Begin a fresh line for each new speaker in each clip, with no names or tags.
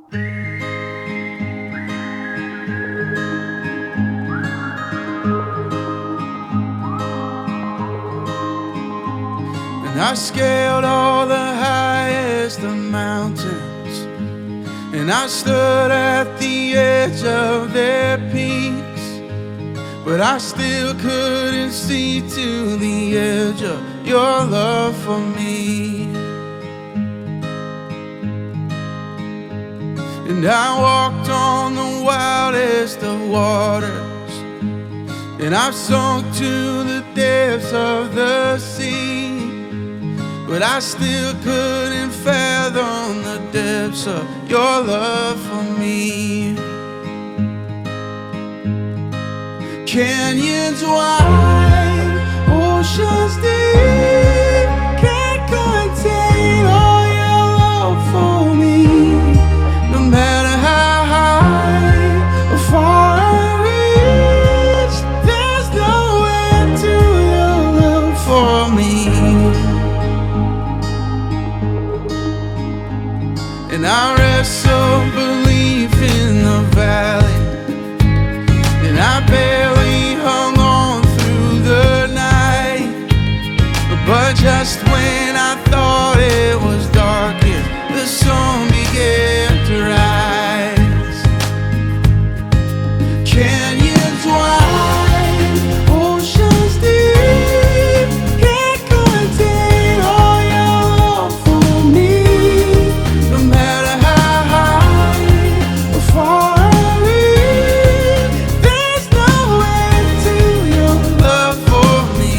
And I scaled all the highest of mountains, and I stood at the edge of their peaks, but I still couldn't see to the edge of your love for me. And I walked on the wildest of waters, and I've sunk to the depths of the sea, but I still couldn't fathom the depths of your love for me. Canyons wide, oceans deep, can't contain all your love for me. No matter how high or far I reach, there's no end to your love for me. And I wrestle belief in the valley, and I barely hung on through the night. But just when I thought it was darkest, the sun began to rise. Canyons wide, oceans deep, can't contain all your love for me. No matter how high or far I reach, there's no end to your love for me.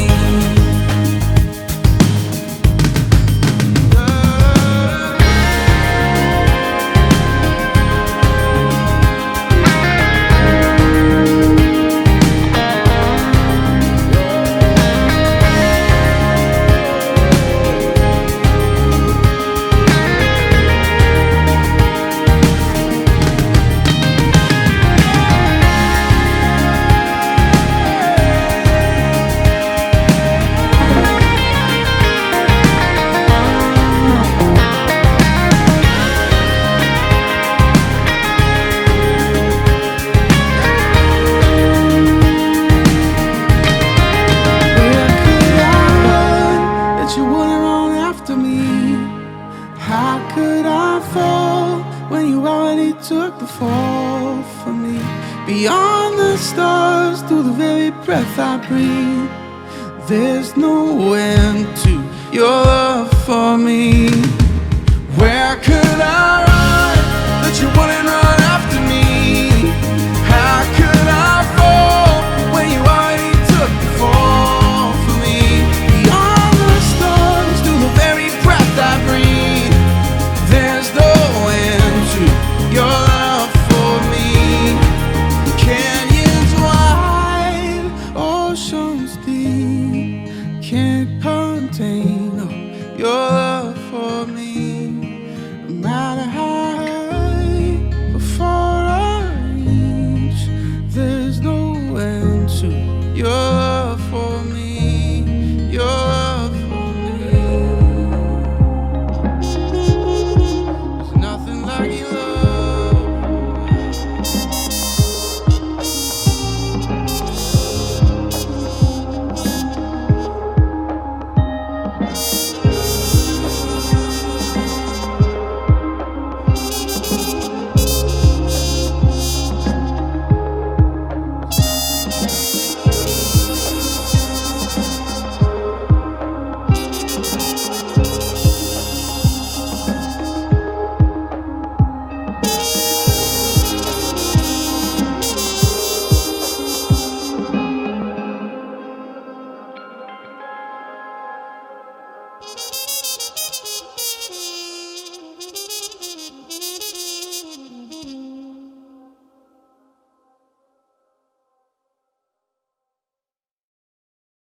You wouldn't run after me. How could I fall when you already took the fall for me? Beyond the stars, through the very breath I breathe, there's no end to your love for me.